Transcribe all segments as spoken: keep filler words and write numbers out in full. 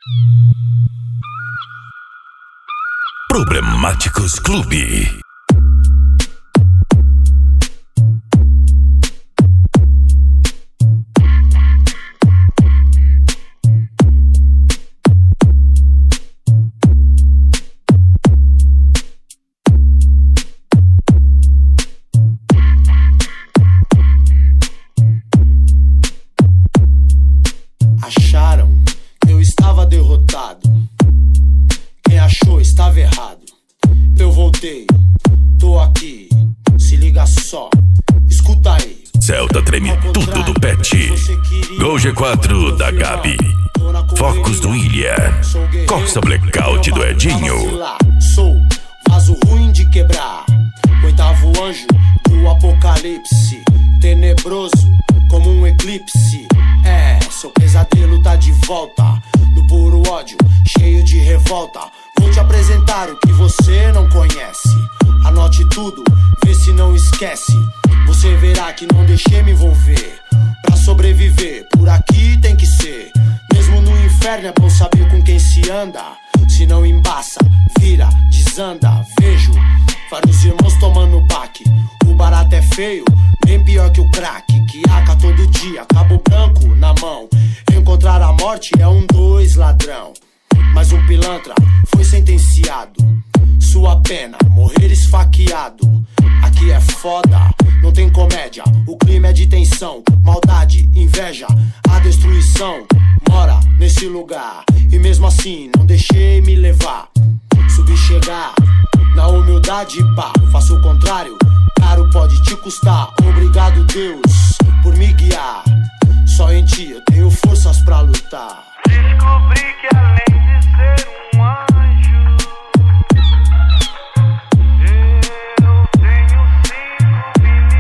Problemáticos Clube. Acharam que eu estava derrotado. Quem achou estava errado. Eu voltei, tô aqui. Se liga só, escuta aí. Celta treme tudo do Pet. Gol G quatro da Gabi. Focos do William. Corsa Blackout do Edinho. Sou vaso ruim de quebrar. Oitavo anjo do apocalipse. Tenebroso como um eclipse. É, seu pesadelo tá de volta. No puro ódio, cheio de revolta. Vou te apresentar o que você não conhece. Anote tudo, vê se não esquece. Você verá que não deixei me envolver. Pra sobreviver, por aqui tem que ser. Mesmo no inferno é bom saber com quem se anda. Se não embaça, vira, desanda. Vejo vários irmãos tomando baque. O barato é feio, bem pior que o crack. Que aca todo dia, cabo branco na mão. Encontrar a morte é um dois ladrão. Mas um pilantra foi sentenciado. Sua pena, morrer esfaqueado. Aqui é foda, não tem comédia. O clima é de tensão, maldade, inveja. A destruição mora nesse lugar. E mesmo assim não deixei me levar. Subi chegar na humildade, pá. Faço o contrário, caro pode te custar. Obrigado Deus por me guiar. Só em ti eu tenho forças pra lutar. Descobri que além de ser um anjo, eu tenho cinco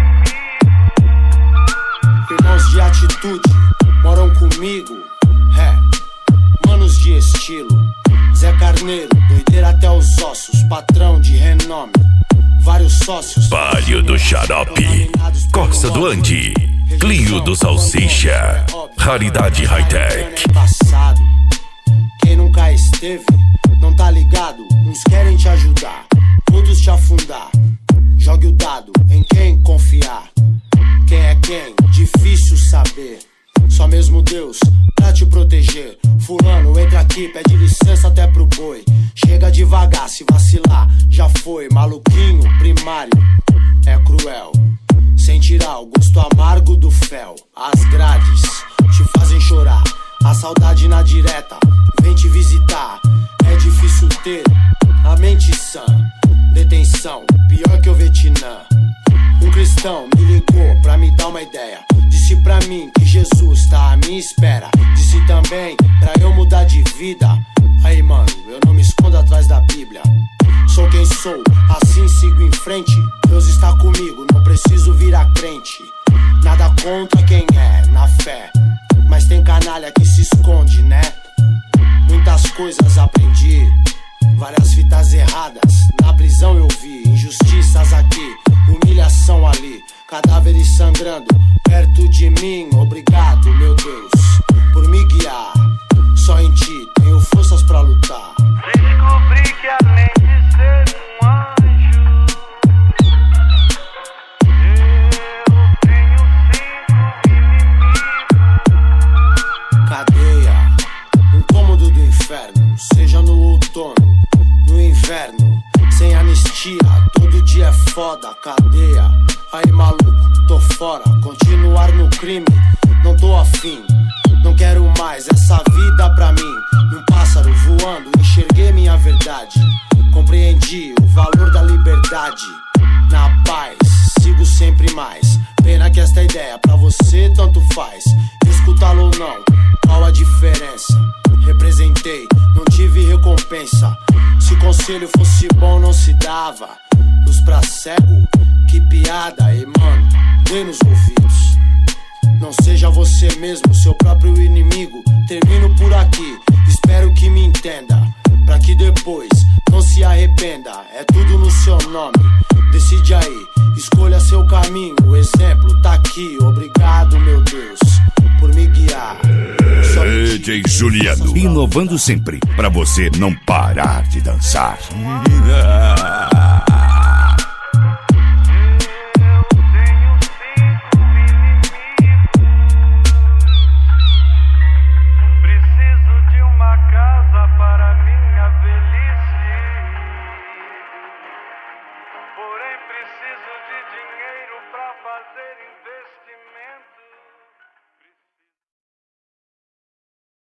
inimigos. Irmãos de atitude moram comigo. É, manos de estilo. Zé Carneiro, doideira até os ossos. Patrão de renome, vários sócios. Palio do Xarope. Corsa do Andy. Clio do Salsicha. Raridade Hightech. Quem nunca esteve, não tá ligado. Uns querem te ajudar, outros te afundar. Jogue o dado em quem confiar. Quem é quem, difícil saber. Só mesmo Deus pra te proteger. Fulano, entra aqui, pede licença até pro boi. Chega devagar, se vacilar, já foi. Maluquinho, primário, é cruel. Sem tirar o gosto amargo do fel. As grades te fazem chorar. A saudade na direta vem te visitar. É difícil ter a mente sã. Detenção, pior que o Vietnã. Um cristão me ligou pra me dar uma ideia. Disse pra mim que Jesus tá à minha espera. Disse também pra eu mudar de vida. Aí mano, eu não me escondo atrás da Bíblia. Sou quem sou, assim sigo em frente. Deus está comigo, não preciso virar crente. Nada contra quem é, na fé. Mas tem canalha que se esconde, né? Muitas coisas aprendi, várias fitas erradas. Na prisão eu vi injustiças aqui, humilhação ali, cadáveres sangrando perto de mim. Obrigado, meu Deus, por me guiar. Só em ti tenho forças pra lutar. Descobri que além de ser um anjo, eu tenho cinco inimigos. Cadeia, um cômodo do inferno. Seja no outono, no inverno. Sem anistia, todo dia é foda. Cadeia, aí maluco, tô fora. Continuar no crime, não tô afim. Não quero mais essa vida pra mim. Num pássaro voando, enxerguei minha verdade. Compreendi o valor da liberdade. Na paz, sigo sempre mais. Pena que esta ideia pra você tanto faz. Escutá-lo ou não, qual a diferença? Representei, não tive recompensa. Se conselho fosse bom não se dava. Luz pra cego, que piada. E mano, dê nos ouvidos. Não seja você mesmo, seu próprio inimigo. Termino por aqui, espero que me entenda. Pra que depois não se arrependa. É tudo no seu nome, decide aí. Escolha seu caminho, o exemplo tá aqui. Obrigado, meu Deus, por me guiar. Só me D J Juliano, inovando sempre pra você não parar de dançar. Porém preciso de dinheiro.